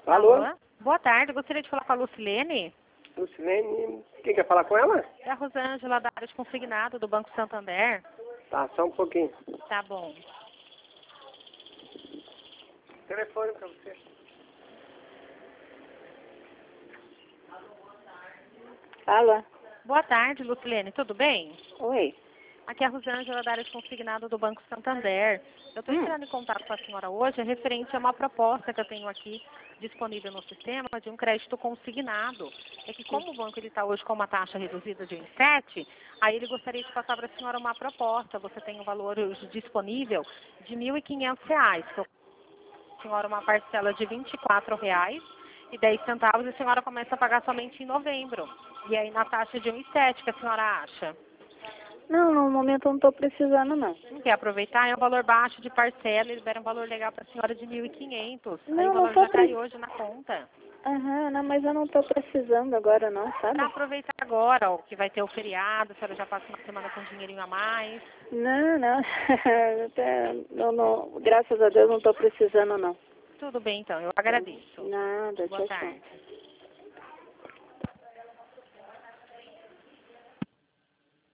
Alô? Boa tarde, gostaria de falar com a Lucilene. Lucilene, quem quer falar com ela? É a Rosângela da área de consignado do Banco Santander. Tá, só um pouquinho. Tá bom. Telefone pra você. Alô? Boa tarde, Lucilene, tudo bem? Oi. Aqui é a Rosângela da área de consignado do Banco Santander. Eu estou entrando em contato com a senhora hoje referente a uma proposta que eu tenho aqui disponível no sistema de um crédito consignado. É que como o banco está hoje com uma taxa reduzida de 1,7, aí ele gostaria de passar para a senhora uma proposta. Você tem um valor hoje disponível de R$ 1.500, que eu a senhora uma parcela de R$ 24,10 e a senhora começa a pagar somente em novembro. E aí na taxa de 1,7 que a senhora acha? Não, no momento eu não estou precisando, não. Não quer aproveitar? É um valor baixo de parcela, eles deram um valor legal para a senhora de 1.500. Aí Não, o valor já cai hoje na conta. Aham, não, mas eu não estou precisando agora, não, sabe? Dá aproveitar agora, ó, que vai ter o feriado, a senhora já passa uma semana com dinheirinho a mais. Não, não. Graças a Deus não estou precisando, não. Tudo bem então, eu agradeço. Nada, Boa tchau, tchau. tarde.